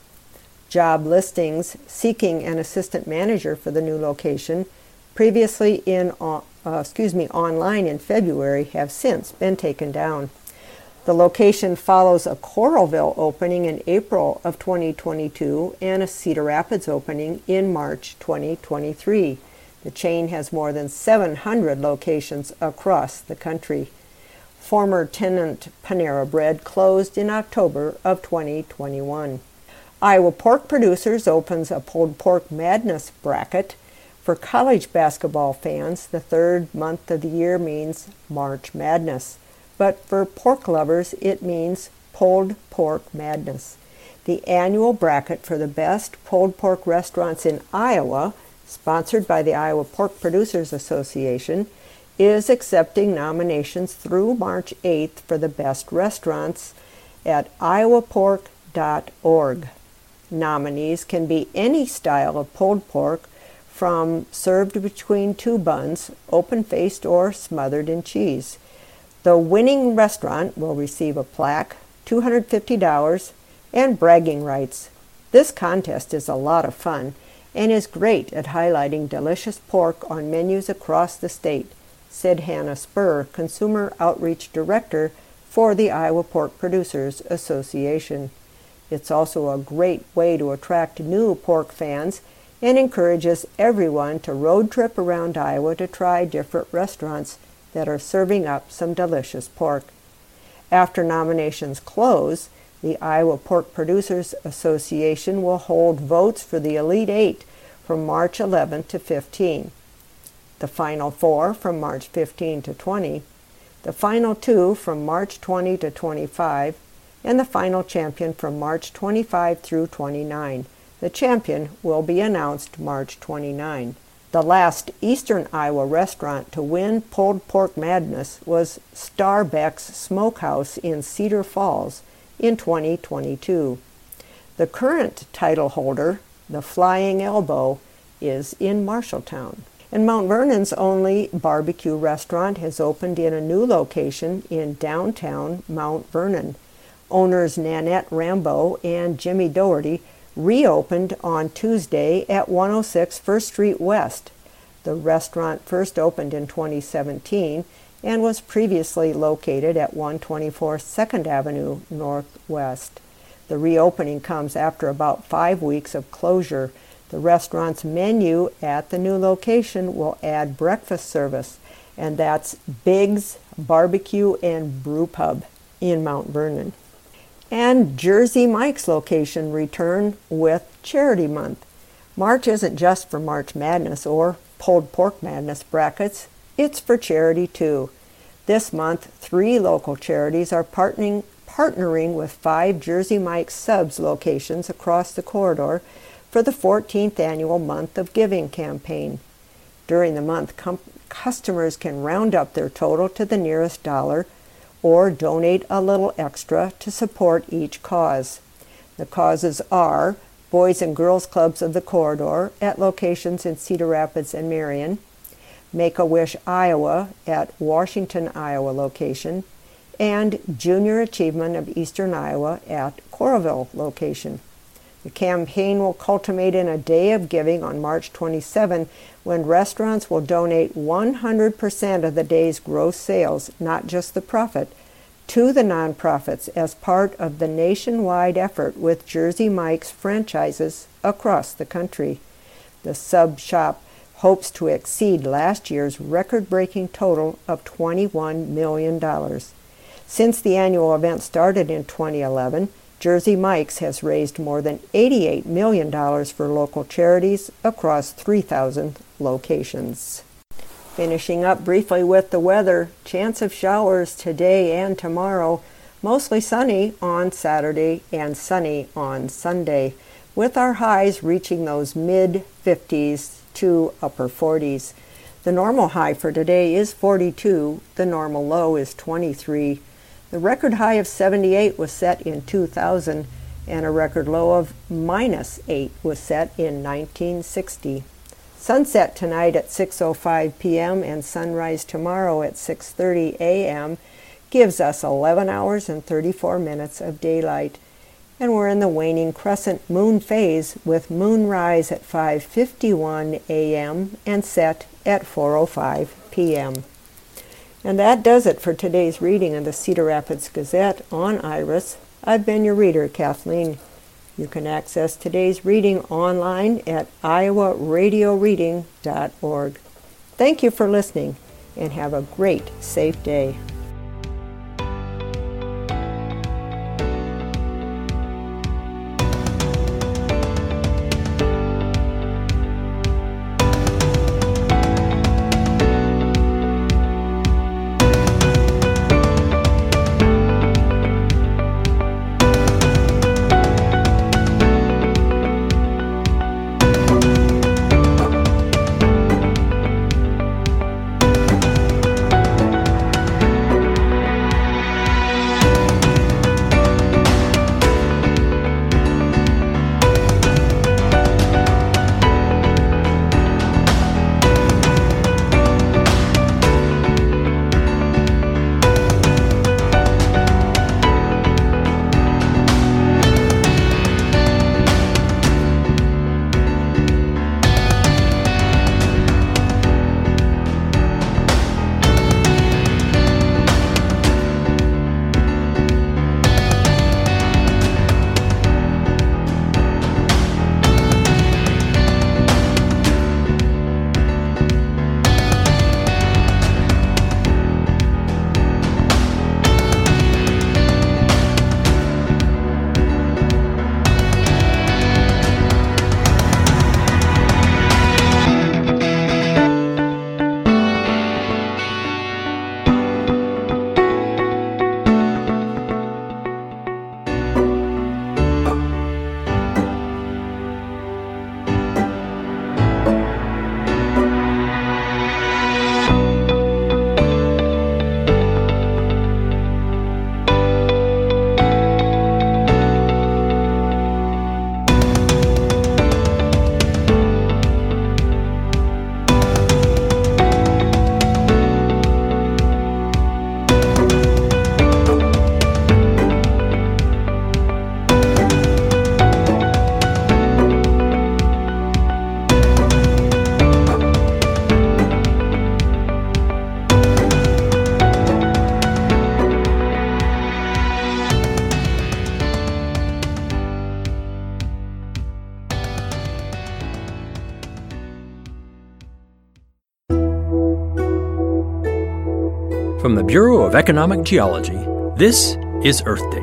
Speaker 1: Job listings seeking an assistant manager for the new location, previously in uh, excuse me, online in February, have since been taken down. The location follows a Coralville opening in April of twenty twenty-two and a Cedar Rapids opening in March twenty twenty-three. The chain has more than seven hundred locations across the country. Former tenant Panera Bread closed in October of twenty twenty-one. Iowa Pork Producers opens a Pulled Pork Madness bracket. For college basketball fans, the third month of the year means March Madness. But for pork lovers, it means Pulled Pork Madness. The annual bracket for the best pulled pork restaurants in Iowa, sponsored by the Iowa Pork Producers Association, is accepting nominations through March eighth for the best restaurants at iowa pork dot org. Nominees can be any style of pulled pork, from served between two buns, open-faced or smothered in cheese. The winning restaurant will receive a plaque, two hundred fifty dollars, and bragging rights. This contest is a lot of fun and is great at highlighting delicious pork on menus across the state, said Hannah Spur, Consumer Outreach Director for the Iowa Pork Producers Association. It's also a great way to attract new pork fans and encourages everyone to road trip around Iowa to try different restaurants that are serving up some delicious pork. After nominations close, the Iowa Pork Producers Association will hold votes for the Elite Eight from March eleventh to fifteenth, the Final Four from March fifteenth to twentieth, the Final Two from March twentieth to twenty-fifth, and the Final Champion from March twenty-fifth through twenty-ninth. The champion will be announced March twenty-ninth. The last Eastern Iowa restaurant to win Pulled Pork Madness was Starbeck's Smokehouse in Cedar Falls in twenty twenty-two. The current title holder, the Flying Elbow, is in Marshalltown. And Mount Vernon's only barbecue restaurant has opened in a new location in downtown Mount Vernon. Owners Nanette Rambo and Jimmy Doherty reopened on Tuesday at one oh six First Street West. The restaurant first opened in twenty seventeen and was previously located at one twenty-four Second Avenue Northwest. The reopening comes after about five weeks of closure. The restaurant's menu at the new location will add breakfast service, and that's Biggs Barbecue and Brew Pub in Mount Vernon. And Jersey Mike's location return with Charity Month. March isn't just for March Madness or Pulled Pork Madness brackets, it's for charity too. This month, three local charities are partnering, partnering with five Jersey Mike's Subs locations across the corridor for the fourteenth annual Month of Giving campaign. During the month, com- customers can round up their total to the nearest dollar or donate a little extra to support each cause. The causes are Boys and Girls Clubs of the Corridor at locations in Cedar Rapids and Marion, Make-A-Wish Iowa at Washington, Iowa location, and Junior Achievement of Eastern Iowa at Coralville location. The campaign will culminate in a day of giving on March twenty-seventh when restaurants will donate one hundred percent of the day's gross sales, not just the profit, to the nonprofits as part of the nationwide effort with Jersey Mike's franchises across the country. The sub shop hopes to exceed last year's record-breaking total of twenty-one million dollars. Since the annual event started in twenty eleven, Jersey Mike's has raised more than eighty-eight million dollars for local charities across three thousand locations. Finishing up briefly with the weather, chance of showers today and tomorrow, mostly sunny on Saturday and sunny on Sunday, with our highs reaching those mid fifties to upper forties. The normal high for today is forty-two, the normal low is twenty-three. The record high of seventy-eight was set in two thousand, and a record low of minus eight was set in nineteen sixty. Sunset tonight at six oh five p.m. and sunrise tomorrow at six thirty a.m. gives us eleven hours and thirty-four minutes of daylight. And we're in the waning crescent moon phase with moonrise at five fifty-one a.m. and set at four oh five p.m. And that does it for today's reading of the Cedar Rapids Gazette on Iris. I've been your reader, Kathleen. You can access today's reading online at iowa radio reading dot org. Thank you for listening, and have a great, safe day.
Speaker 2: From the Bureau of Economic Geology, this is Earth Date.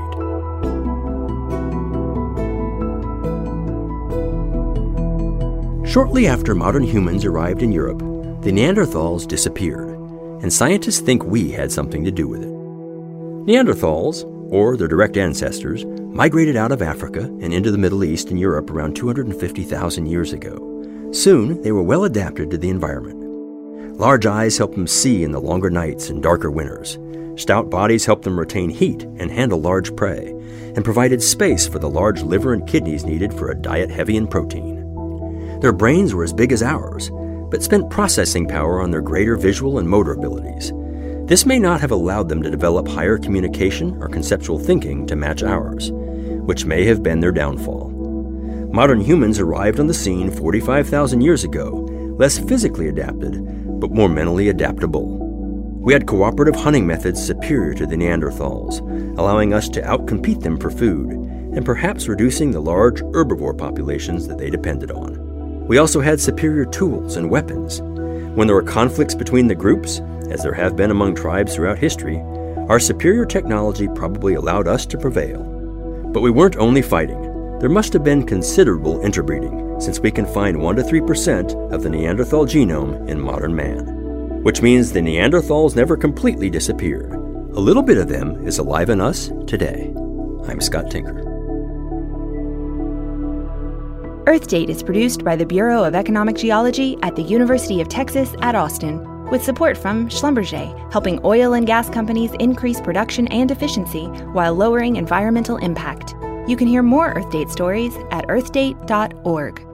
Speaker 2: Shortly after modern humans arrived in Europe, the Neanderthals disappeared, and scientists think we had something to do with it. Neanderthals, or their direct ancestors, migrated out of Africa and into the Middle East and Europe around two hundred fifty thousand years ago. Soon, they were well adapted to the environment. Large eyes helped them see in the longer nights and darker winters. Stout bodies helped them retain heat and handle large prey, and provided space for the large liver and kidneys needed for a diet heavy in protein. Their brains were as big as ours, but spent processing power on their greater visual and motor abilities. This may not have allowed them to develop higher communication or conceptual thinking to match ours, which may have been their downfall. Modern humans arrived on the scene forty-five thousand years ago, less physically adapted, but more mentally adaptable. We had cooperative hunting methods superior to the Neanderthals, allowing us to outcompete them for food, and perhaps reducing the large herbivore populations that they depended on. We also had superior tools and weapons. When there were conflicts between the groups, as there have been among tribes throughout history, our superior technology probably allowed us to prevail. But we weren't only fighting. There must have been considerable interbreeding, since we can find one to three percent of the Neanderthal genome in modern man. Which means the Neanderthals never completely disappeared. A little bit of them is alive in us today. I'm Scott Tinker.
Speaker 3: Earth Date is produced by the Bureau of Economic Geology at the University of Texas at Austin, with support from Schlumberger, helping oil and gas companies increase production and efficiency while lowering environmental impact. You can hear more Earth Date stories at earth date dot org.